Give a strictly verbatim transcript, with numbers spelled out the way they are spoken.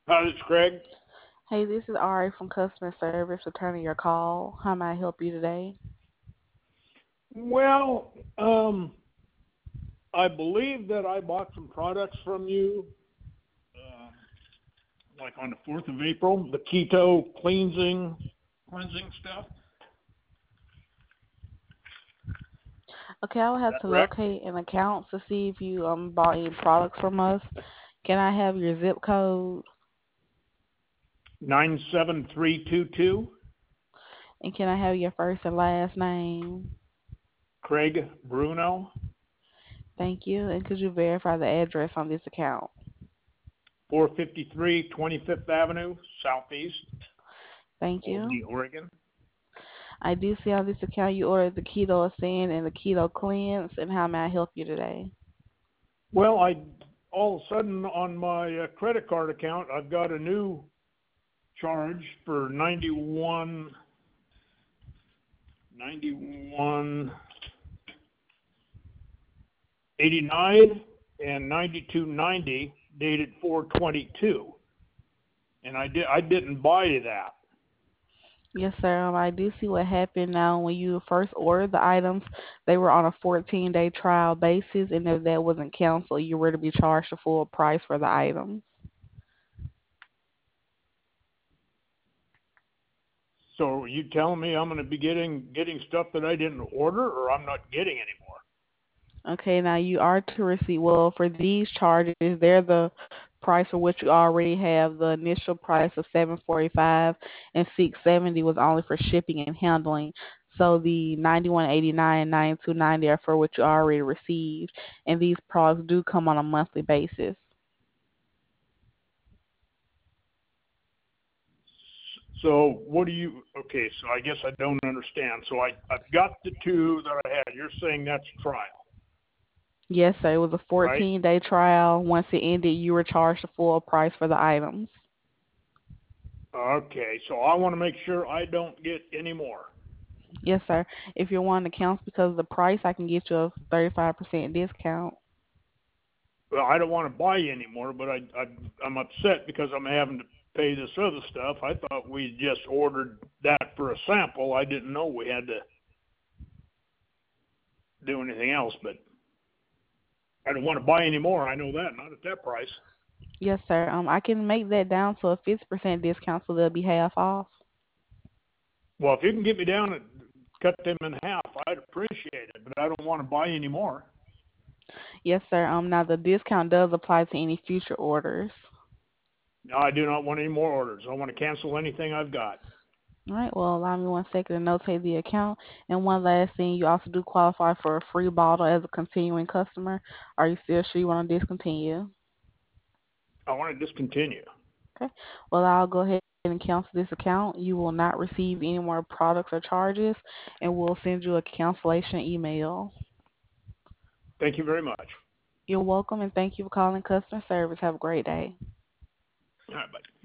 Hi, this is Craig. Hey, this is Ari from customer service returning your call. How may I help you today? Well, um, I believe that I bought some products from you, uh, like on the fourth of April, the keto cleansing, cleansing stuff. Okay, I will Is have that to correct? locate an account to see if you um bought any products from us. Can I have your zip code nine seven three two two, and can I have your first and last name? Craig Bruno, Thank you. And could you verify the address on this account? four fifty-three twenty-fifth Avenue, Southeast, Thank you. Albany, Oregon. I do see on this account you ordered the Keto Ascend and the Keto Cleanse. And how may I help you today? Well, I all of a sudden on my uh, credit card account, I've got a new charge for ninety-one, ninety-one 89 and ninety-two ninety dated four twenty-two, and I did I didn't buy that. Yes, sir. Um, I do see what happened now. When you first ordered the items, they were on a fourteen day trial basis, and if that wasn't canceled, you were to be charged the full price for the items. So are you telling me I'm going to be getting getting stuff that I didn't order, or I'm not getting anymore? Okay, now you are to receive, well, for these charges, they're the price for which you already have. The initial price of seven forty-five and six seventy was only for shipping and handling. So the ninety-one eighty-nine and ninety-two ninety are for what you already received, and these products do come on a monthly basis. So what do you? Okay, so I guess I don't understand. So I I've got the two that I had. You're saying that's trial, Yes, sir. It was a right? fourteen day trial. Once it ended, you were charged the full price for the items. Okay, so I want to make sure I don't get any more. Yes, sir. If you're wanting to cancel because of the price, I can get you a thirty-five percent discount. Well, I don't want to buy you anymore, but I, I I'm upset because I'm having to pay this other stuff. I thought we just ordered that for a sample. I didn't know we had to do anything else, but I don't want to buy any more. I know that, not at that price. Yes, sir. Um, I can make that down to a fifty percent discount, so they'll be half off. Well, if you can get me down and cut them in half, I'd appreciate it, but I don't want to buy any more. Yes, sir. Um, now the discount does apply to any future orders. No, I do not want any more orders. I want to cancel anything I've got. All right. Well, allow me one second to notate the account. And one last thing, you also do qualify for a free bottle as a continuing customer. Are you still sure you want to discontinue? I want to discontinue. Okay. Well, I'll go ahead and cancel this account. You will not receive any more products or charges, and we'll send you a cancellation email. Thank you very much. You're welcome, and thank you for calling customer service. Have a great day. All right, bye.